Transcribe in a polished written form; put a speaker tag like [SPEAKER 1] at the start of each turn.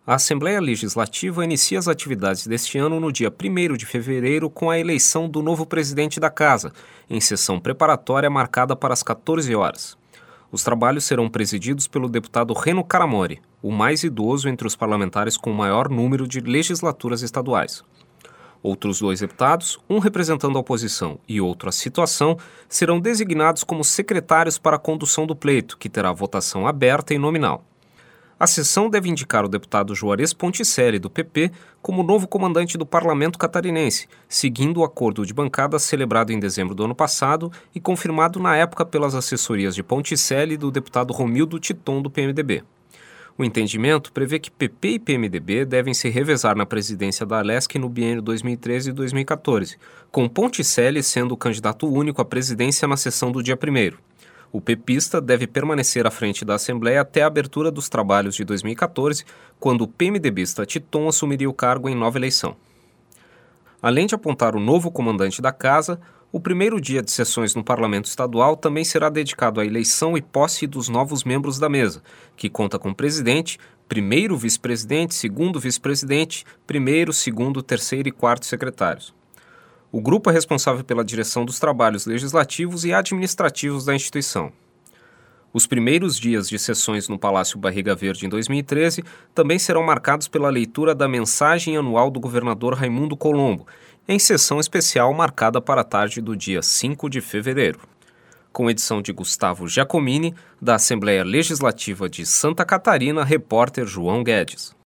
[SPEAKER 1] A Assembleia Legislativa inicia as atividades deste ano no dia 1º de fevereiro com a eleição do novo presidente da Casa, em sessão preparatória marcada para as 14 horas. Os trabalhos serão presididos pelo deputado Reno Caramori, o mais idoso entre os parlamentares com o maior número de legislaturas estaduais. Outros 2 deputados, um representando a oposição e outro a situação, serão designados como secretários para a condução do pleito, que terá votação aberta e nominal. A sessão deve indicar o deputado Juarez Ponticelli, do PP, como novo comandante do parlamento catarinense, seguindo o acordo de bancada celebrado em dezembro do ano passado e confirmado na época pelas assessorias de Ponticelli e do deputado Romildo Titon, do PMDB. O entendimento prevê que PP e PMDB devem se revezar na presidência da Alesc no biênio 2013 e 2014, com Ponticelli sendo o candidato único à presidência na sessão do dia 1º. O pepista deve permanecer à frente da Assembleia até a abertura dos trabalhos de 2014, quando o PMDBista Titon assumiria o cargo em nova eleição. Além de apontar o novo comandante da Casa, o primeiro dia de sessões no Parlamento Estadual também será dedicado à eleição e posse dos novos membros da mesa, que conta com presidente, primeiro vice-presidente, segundo vice-presidente, primeiro, segundo, terceiro e quarto secretários. O grupo é responsável pela direção dos trabalhos legislativos e administrativos da instituição. Os primeiros dias de sessões no Palácio Barriga Verde em 2013 também serão marcados pela leitura da mensagem anual do governador Raimundo Colombo, em sessão especial marcada para a tarde do dia 5 de fevereiro. Com edição de Gustavo Giacomini, da Assembleia Legislativa de Santa Catarina, repórter João Guedes.